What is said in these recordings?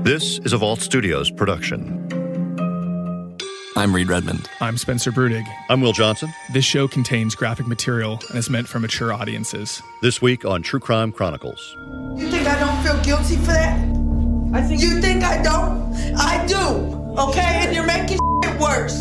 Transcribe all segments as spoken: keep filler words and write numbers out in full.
This is a Vault Studios production. I'm Reed Redmond. I'm Spencer Brudig. I'm Will Johnson. This show contains graphic material and is meant for mature audiences. This week on True Crime Chronicles. You think I don't feel guilty for that? I think you think I don't? I do, okay? And you're making it worse.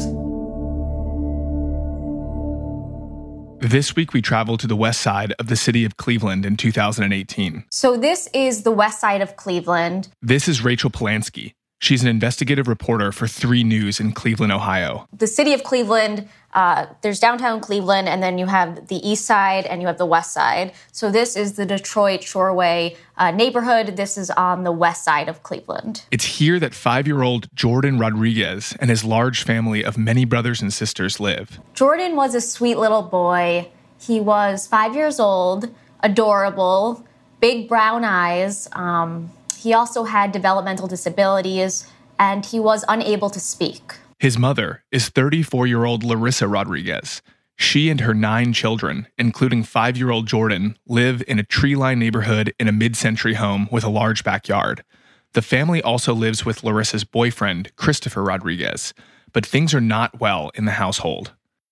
This week we travel to the west side of the city of Cleveland in two thousand eighteen. So this is the west side of Cleveland. This is Rachel Polanski. She's an investigative reporter for three News in Cleveland, Ohio. The city of Cleveland, uh, there's downtown Cleveland, and then you have the east side and you have the west side. So this is the Detroit Shoreway uh, neighborhood. This is on the west side of Cleveland. It's here that five-year-old Jordan Rodriguez and his large family of many brothers and sisters live. Jordan was a sweet little boy. He was five years old, adorable, big brown eyes. Um, he also had developmental disabilities, and he was unable to speak. His mother is thirty-four-year-old Larissa Rodriguez. She and her nine children, including five-year-old Jordan, live in a tree-lined neighborhood in a mid-century home with a large backyard. The family also lives with Larissa's boyfriend, Christopher Rodriguez, but things are not well in the household.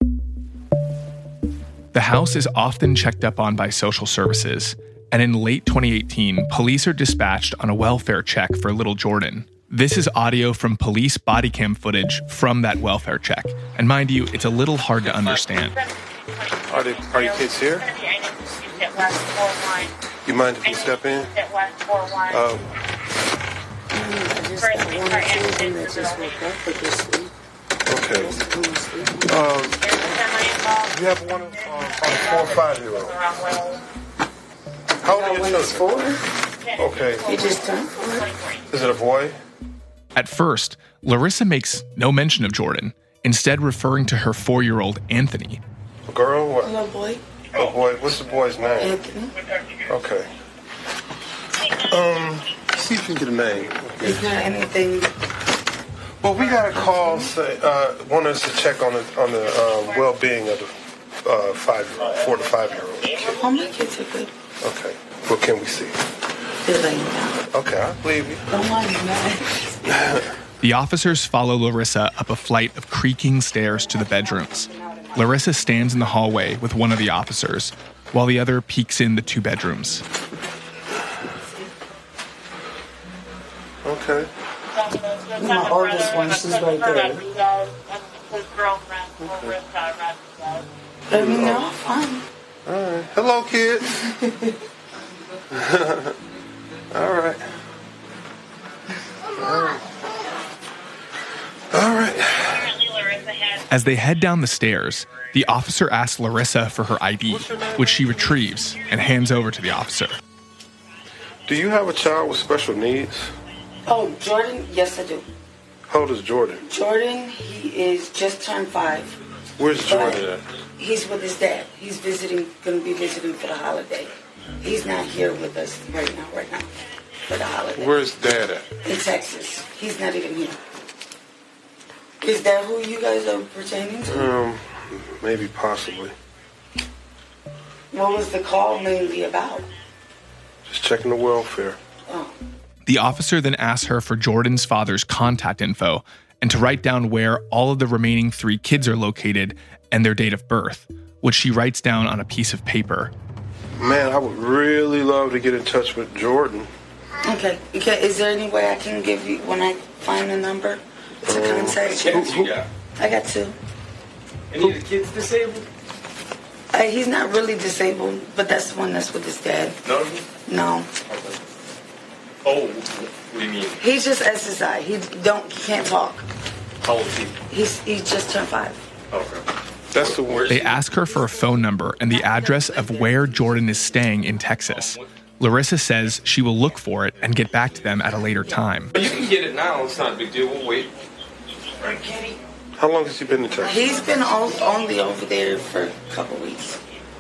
The house is often checked up on by social services, and in late twenty eighteen, police are dispatched on a welfare check for little Jordan. This is audio from police body cam footage from that welfare check. And mind you, it's a little hard to understand. Are, they, are your kids here? You mind if we step in? Um, okay. Um, you have one of um, a four or five-year-old. How old are your children? Four. Okay. You just turned four. Is it a boy? At first, Larissa makes no mention of Jordan, instead referring to her four-year-old Anthony. A girl? What? No boy. A boy. What's the boy's name? Anthony. Okay. Um, see if you can get a name. Is there anything? Well, we got a call say, uh, want us to check on the on the uh, well-being of the uh, five-year-old, four to five-year-old. All my kids are good. Okay. What can we see? They're laying down. Okay, I believe you. Don't mind me, man. The officers follow Larissa up a flight of creaking stairs to the bedrooms. Larissa stands in the hallway with one of the officers, while the other peeks in the two bedrooms. Okay. My oldest one, she's right there. Let me know. Fine. All right. Hello, kids. All right. All right. All right. As they head down the stairs, the officer asks Larissa for her I D, which she retrieves and hands over to the officer. Do you have a child with special needs? Oh, Jordan? Yes, I do. How old is Jordan? Jordan, he is just turned five. Where's Jordan at? He's with his dad. He's visiting, going to be visiting for the holiday. He's not here with us right now, right now, for the holiday. Where's Dad at? In Texas. He's not even here. Is that who you guys are pertaining to? Um, maybe, possibly. What was the call mainly about? Just checking the welfare. Oh. The officer then asks her for Jordan's father's contact info and to write down where all of the remaining three kids are located and their date of birth, which she writes down on a piece of paper. Man, I would really love to get in touch with Jordan. Okay. Okay. Is there any way I can give you, when I find the number, to Um, contact who- you? who- You got? I got two. Any of the kids disabled? Uh, he's not really disabled, but that's the one that's with his dad. No. No. Oh, what do you mean? He's just S S I. He don't. He can't talk. How old is he? He's he just turned five. Okay. That's the worst. They ask her for a phone number and the address of where Jordan is staying in Texas. Larissa says she will look for it and get back to them at a later time. But you can get it now. It's not a big deal. We'll wait. How long has he been in Texas? He's been o- only over there for a couple weeks.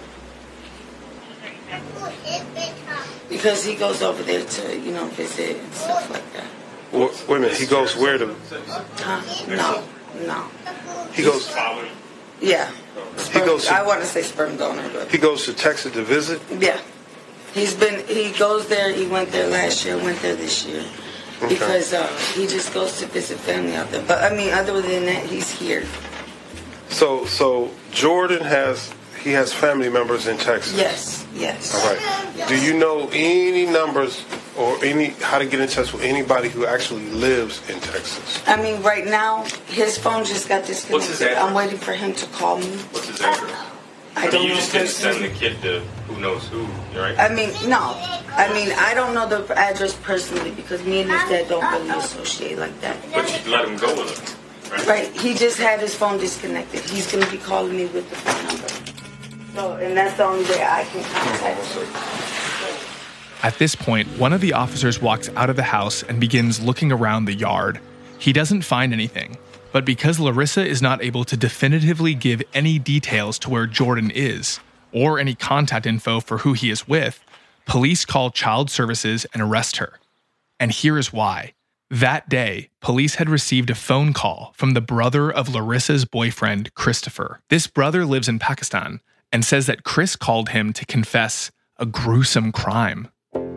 Because he goes over there to, you know, visit and stuff like that. Wait, wait a minute. He goes where to? Huh? No, no. He goes. Yeah. He Sperm, goes. I To, want to say sperm donor, but he goes to Texas to visit. yeah. He's been. He goes there. He went there last year. Went there this year. Okay. Because uh, he just goes to visit family out there. But I mean, other than that, he's here. So, so Jordan has he has family members in Texas. Yes, yes. All right. Do you know any numbers or any how to get in touch with anybody who actually lives in Texas? I mean, right now his phone just got disconnected. What's his address? I'm waiting for him to call me. What's his address? I I don't mean, you know just didn't personally. send the kid to who knows who, right? I mean, no. I mean, I don't know the address personally because me and his dad don't really associate like that. But you let him go with him, right? Right. He just had his phone disconnected. He's going to be calling me with the phone number. So, and that's the only way I can contact him. At this point, one of the officers walks out of the house and begins looking around the yard. He doesn't find anything, but because Larissa is not able to definitively give any details to where Jordan is, or any contact info for who he is with, police call child services and arrest her. And here is why. That day, police had received a phone call from the brother of Larissa's boyfriend, Christopher. This brother lives in Pakistan and says that Chris called him to confess a gruesome crime.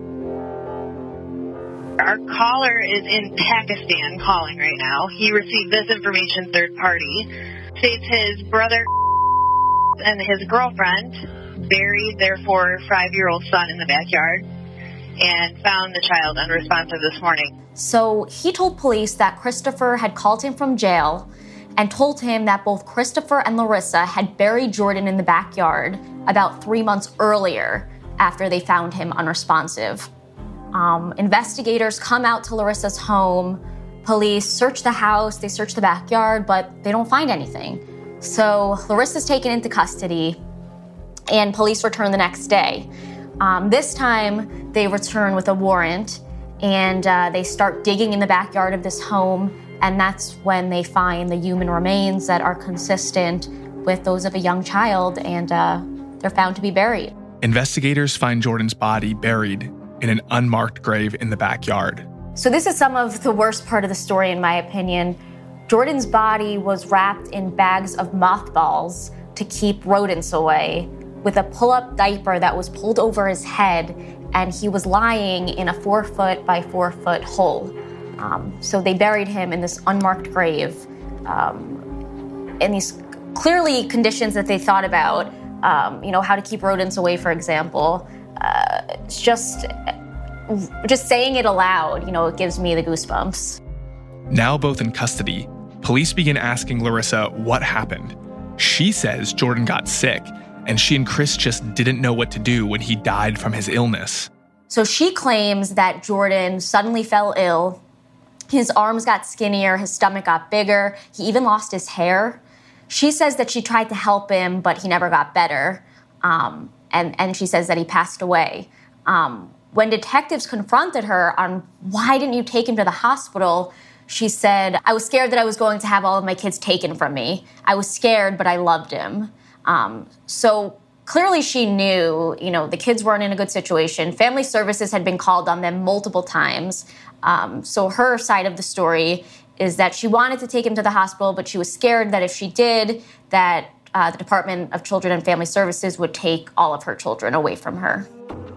Our caller is in Pakistan calling right now. He received this information third party. States his brother and his girlfriend buried their four or five-year-old son in the backyard and found the child unresponsive this morning. So he told police that Christopher had called him from jail and told him that both Christopher and Larissa had buried Jordan in the backyard about three months earlier after they found him unresponsive. Um, investigators come out to Larissa's home. Police search the house, they search the backyard, but they don't find anything. So Larissa's taken into custody and police return the next day. Um, this time they return with a warrant and uh, they start digging in the backyard of this home, and that's when they find the human remains that are consistent with those of a young child, and uh, they're found to be buried. Investigators find Jordan's body buried in an unmarked grave in the backyard. So this is some of the worst part of the story, in my opinion. Jordan's body was wrapped in bags of mothballs to keep rodents away, with a pull-up diaper that was pulled over his head, and he was lying in a four foot by four foot hole. Um, so they buried him in this unmarked grave, um, in these clearly conditions that they thought about, um, you know, how to keep rodents away, for example. Uh, it's just, just saying it aloud, you know, it gives me the goosebumps. Now both in custody, police begin asking Larissa what happened. She says Jordan got sick, and she and Chris just didn't know what to do when he died from his illness. So she claims that Jordan suddenly fell ill. His arms got skinnier, his stomach got bigger, he even lost his hair. She says that she tried to help him, but he never got better. Um, and, and she says that he passed away. Um, when detectives confronted her on why didn't you take him to the hospital, she said, I was scared that I was going to have all of my kids taken from me. I was scared, but I loved him. Um, so clearly she knew, you know, the kids weren't in a good situation. Family services had been called on them multiple times. Um, so her side of the story is that she wanted to take him to the hospital, but she was scared that if she did, that uh, the Department of Children and Family Services would take all of her children away from her.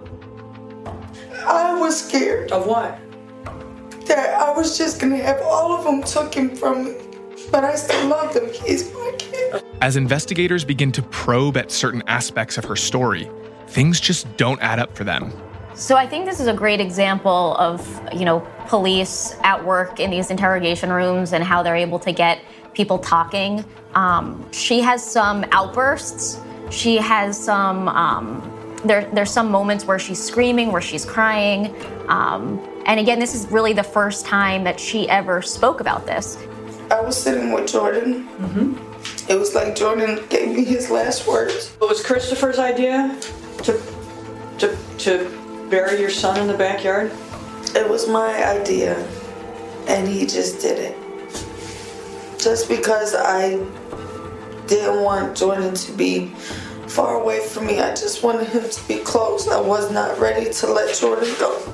I was scared. Of what? That I was just going to have all of them taken from me. But I still love him. He's my kid. As investigators begin to probe at certain aspects of her story, things just don't add up for them. So I think this is a great example of, you know, police at work in these interrogation rooms and how they're able to get people talking. Um, she has some outbursts. She has some, um, there, there's some moments where she's screaming, where she's crying. Um, and again, this is really the first time that she ever spoke about this. I was sitting with Jordan. Mm-hmm. It was like Jordan gave me his last words. It was Christopher's idea to, to, to bury your son in the backyard? It was my idea, and he just did it. Just because I didn't want Jordan to be far away from me, I just wanted him to be close. I was not ready to let Jordan go.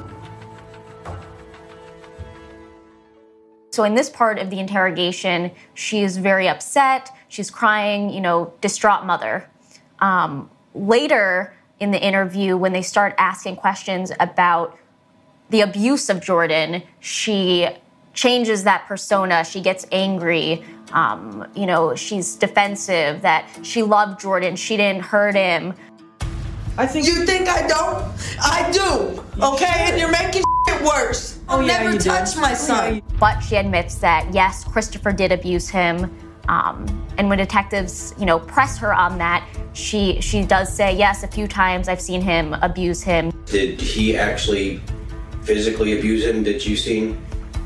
So in this part of the interrogation, she is very upset. She's crying, you know, distraught mother. Um, later in the interview, when they start asking questions about the abuse of Jordan, she changes that persona. She gets angry. Um, you know, she's defensive, that she loved Jordan. She didn't hurt him. I think you think I don't? I do. Okay, and you're making it worse. I'll Oh, yeah, never you touch did. my Oh, son. yeah, But she admits that, yes, Christopher did abuse him. Um, and when detectives, you know, press her on that, she she does say, yes, a few times I've seen him abuse him. Did he actually physically abuse him? Did you see him?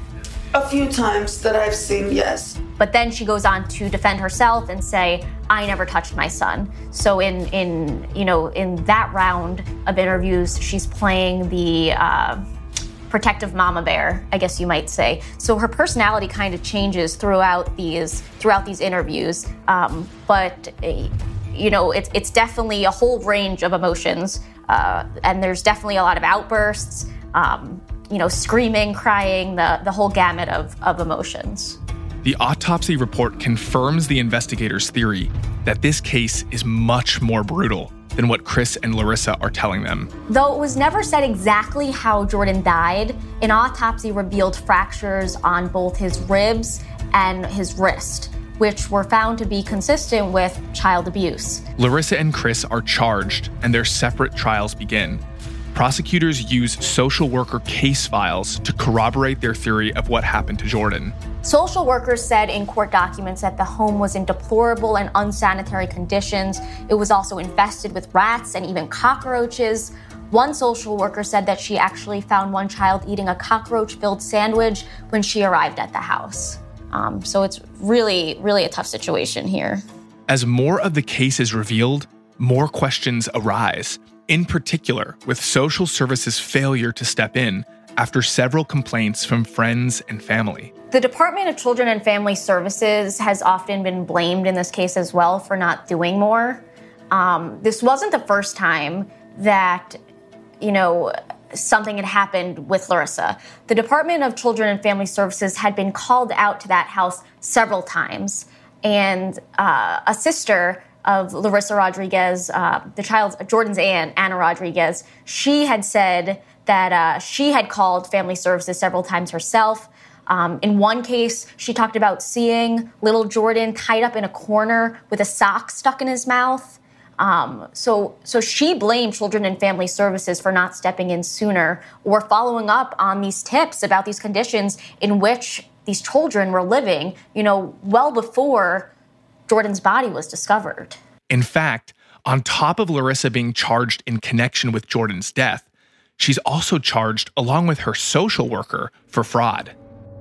A few times that I've seen, yes. But then she goes on to defend herself and say, I never touched my son. So in, in you know, in that round of interviews, she's playing the uh, protective mama bear, I guess you might say. So her personality kind of changes throughout these throughout these interviews. Um, but uh, you know, it's it's definitely a whole range of emotions, uh, and there's definitely a lot of outbursts. Um, you know, screaming, crying, the the whole gamut of of emotions. The autopsy report confirms the investigators' theory that this case is much more brutal than what Chris and Larissa are telling them. Though it was never said exactly how Jordan died, an autopsy revealed fractures on both his ribs and his wrist, which were found to be consistent with child abuse. Larissa and Chris are charged, and their separate trials begin. Prosecutors use social worker case files to corroborate their theory of what happened to Jordan. Social workers said in court documents that the home was in deplorable and unsanitary conditions. It was also infested with rats and even cockroaches. One social worker said that she actually found one child eating a cockroach-filled sandwich when she arrived at the house. Um, so it's really, really a tough situation here. As more of the case is revealed, more questions arise. In particular, with social services' failure to step in after several complaints from friends and family. The Department of Children and Family Services has often been blamed in this case as well for not doing more. Um, this wasn't the first time that, you know, something had happened with Larissa. The Department of Children and Family Services had been called out to that house several times, and uh, a sister of Larissa Rodriguez, uh, the child's, Jordan's aunt, Anna Rodriguez, she had said that uh, she had called Family Services several times herself. Um, in one case, she talked about seeing little Jordan tied up in a corner with a sock stuck in his mouth. Um, so, so she blamed Children and Family Services for not stepping in sooner or following up on these tips about these conditions in which these children were living, you know, well before Jordan's body was discovered. In fact, on top of Larissa being charged in connection with Jordan's death, she's also charged along with her social worker for fraud.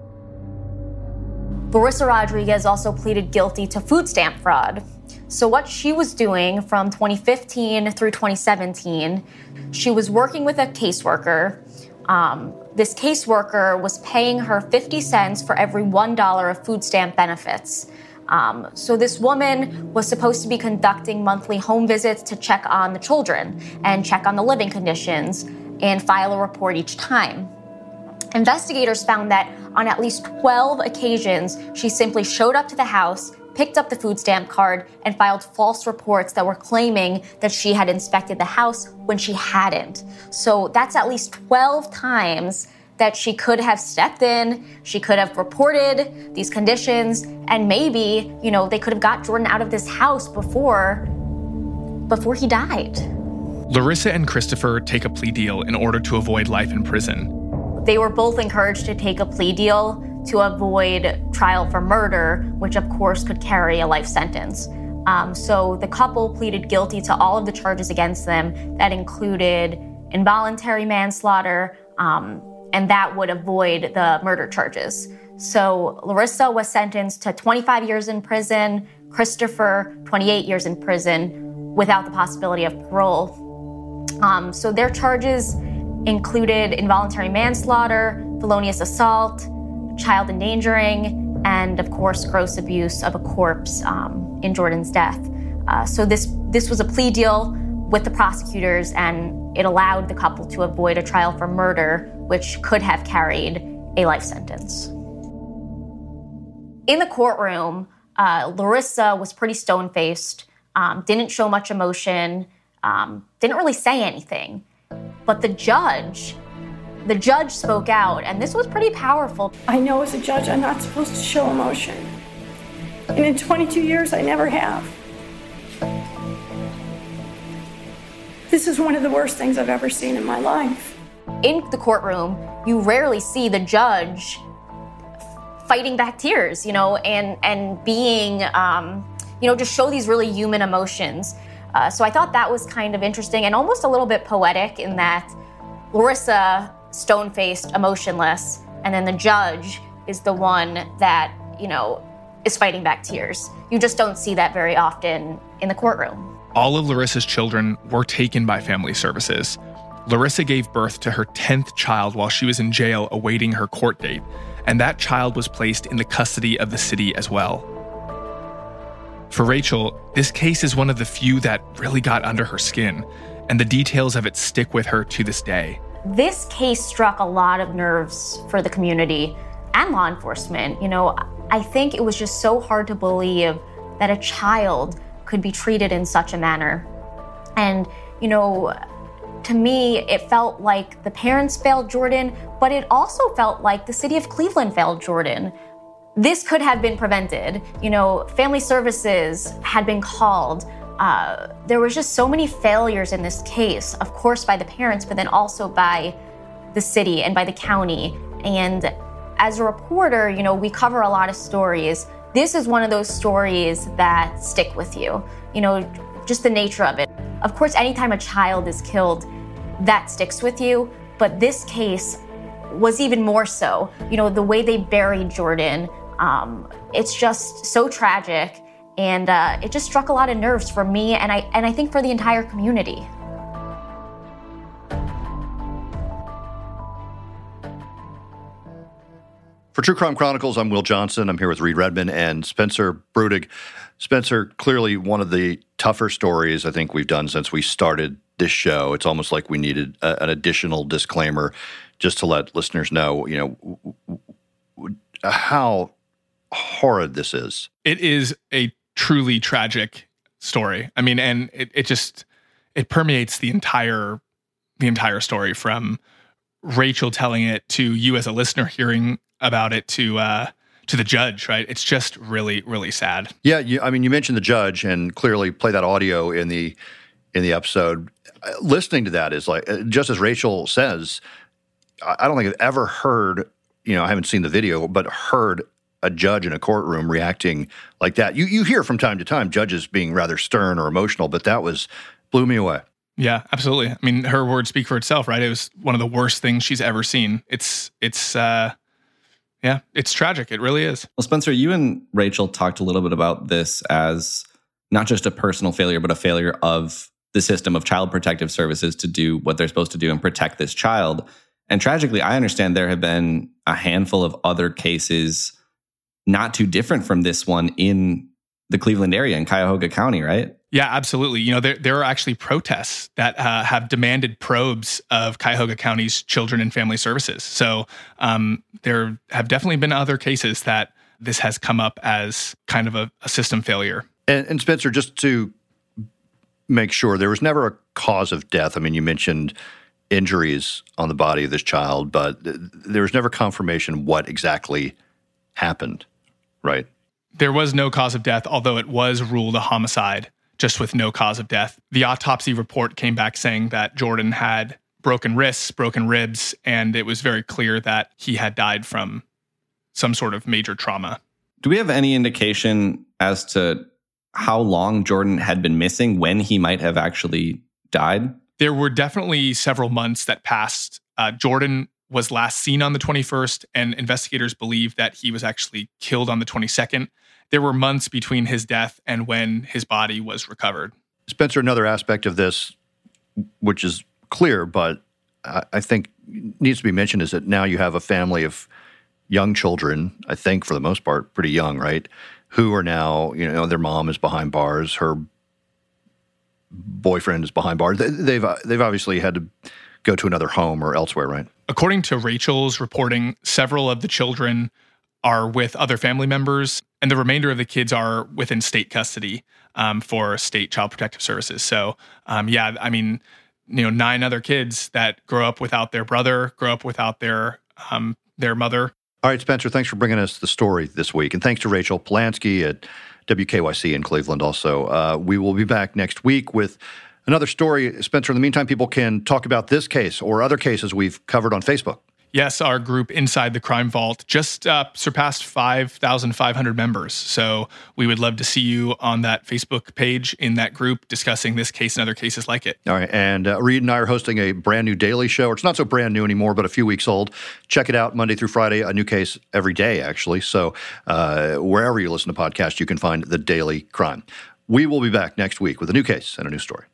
Larissa Rodriguez also pleaded guilty to food stamp fraud. So what she was doing from twenty fifteen through twenty seventeen, she was working with a caseworker. Um, this caseworker was paying her fifty cents for every one dollar of food stamp benefits. Um, so this woman was supposed to be conducting monthly home visits to check on the children and check on the living conditions and file a report each time. Investigators found that on at least twelve occasions, she simply showed up to the house, picked up the food stamp card, and filed false reports that were claiming that she had inspected the house when she hadn't. So that's at least twelve times that she could have stepped in, she could have reported these conditions, and maybe, you know, they could have got Jordan out of this house before, before he died. Larissa and Christopher take a plea deal in order to avoid life in prison. They were both encouraged to take a plea deal to avoid trial for murder, which of course could carry a life sentence. Um, so the couple pleaded guilty to all of the charges against them that included involuntary manslaughter, um, and that would avoid the murder charges. So Larissa was sentenced to twenty-five years in prison, Christopher twenty-eight years in prison without the possibility of parole. Um, so their charges included involuntary manslaughter, felonious assault, child endangering, and of course gross abuse of a corpse um, in Jordan's death. Uh, so this this was a plea deal with the prosecutors, and it allowed the couple to avoid a trial for murder, which could have carried a life sentence. In the courtroom, uh, Larissa was pretty stone-faced, um, didn't show much emotion, um, didn't really say anything. But the judge the judge spoke out, and this was pretty powerful. I know as a judge I'm not supposed to show emotion. And in twenty-two years, I never have. This is one of the worst things I've ever seen in my life. In the courtroom, you rarely see the judge fighting back tears, you know, and, and being, um, you know, just show these really human emotions. Uh, so I thought that was kind of interesting and almost a little bit poetic in that Larissa, stone-faced, emotionless, and then the judge is the one that, you know, is fighting back tears. You just don't see that very often in the courtroom. All of Larissa's children were taken by family services. Larissa gave birth to her tenth child while she was in jail awaiting her court date, and that child was placed in the custody of the city as well. For Rachel, this case is one of the few that really got under her skin, and the details of it stick with her to this day. This case struck a lot of nerves for the community and law enforcement. You know, I think it was just so hard to believe that a child could be treated in such a manner. And, you know, to me, it felt like the parents failed Jordan, but it also felt like the city of Cleveland failed Jordan. This could have been prevented. You know, family services had been called. Uh, there was just so many failures in this case, of course by the parents, but then also by the city and by the county. And as a reporter, you know, we cover a lot of stories. This is one of those stories that stick with you, you know, just the nature of it. Of course, anytime a child is killed, that sticks with you, but this case was even more so. You know, the way they buried Jordan, um, it's just so tragic, and uh, it just struck a lot of nerves for me, and I and I think for the entire community. For True Crime Chronicles, I'm Will Johnson. I'm here with Reed Redmond and Spencer Brudig. Spencer, clearly one of the tougher stories I think we've done since we started this show. It's almost like we needed a, an additional disclaimer just to let listeners know, you know, w- w- how horrid this is. It is a truly tragic story. I mean, and it, it just, it permeates the entire, the entire story, from Rachel telling it to you as a listener hearing about it to uh, to the judge, right? It's just really, really sad. Yeah, you, I mean, you mentioned the judge, and clearly play that audio in the in the episode. Listening to that is like, just as Rachel says, I don't think I've ever heard, you know, I haven't seen the video, but heard a judge in a courtroom reacting like that. You you hear from time to time judges being rather stern or emotional, but that was, blew me away. Yeah, absolutely. I mean, her words speak for itself, right? It was one of the worst things she's ever seen. It's, it's, uh, yeah, it's tragic. It really is. Well, Spencer, you and Rachel talked a little bit about this as not just a personal failure, but a failure of the system of child protective services to do what they're supposed to do and protect this child. And tragically, I understand there have been a handful of other cases not too different from this one in the Cleveland area, in Cuyahoga County, right? Yeah, absolutely. You know, there there are actually protests that uh, have demanded probes of Cuyahoga County's Children and Family Services. So um, there have definitely been other cases that this has come up as kind of a, a system failure. And, and Spencer, just to make sure, there was never a cause of death. I mean, you mentioned injuries on the body of this child, but th- there was never confirmation what exactly happened, right? There was no cause of death, although it was ruled a homicide, just with no cause of death. The autopsy report came back saying that Jordan had broken wrists, broken ribs, and it was very clear that he had died from some sort of major trauma. Do we have any indication as to how long Jordan had been missing, when he might have actually died? There were definitely several months that passed. Uh, Jordan was last seen on the twenty-first, and investigators believe that he was actually killed on the twenty-second. There were months between his death and when his body was recovered. Spencer, another aspect of this, which is clear, but I, I think needs to be mentioned, is that now you have a family of young children, I think for the most part, pretty young, right? Who are now, you know, their mom is behind bars, her boyfriend is behind bars. They, they've they've obviously had to go to another home or elsewhere, right? According to Rachel's reporting, several of the children are with other family members, and the remainder of the kids are within state custody um, for state child protective services. So, um, yeah, I mean, you know, nine other kids that grow up without their brother, grow up without their um, their mother. All right, Spencer, thanks for bringing us the story this week. And thanks to Rachel Polanski at W K Y C in Cleveland also. Uh, we will be back next week with another story. Spencer, in the meantime, people can talk about this case or other cases we've covered on Facebook. Yes, our group Inside the Crime Vault just uh, surpassed five thousand five hundred members. So we would love to see you on that Facebook page in that group discussing this case and other cases like it. All right. And uh, Reed and I are hosting a brand new daily show. It's not so brand new anymore, but a few weeks old. Check it out Monday through Friday, a new case every day, actually. So uh, wherever you listen to podcasts, you can find The Daily Crime. We will be back next week with a new case and a new story.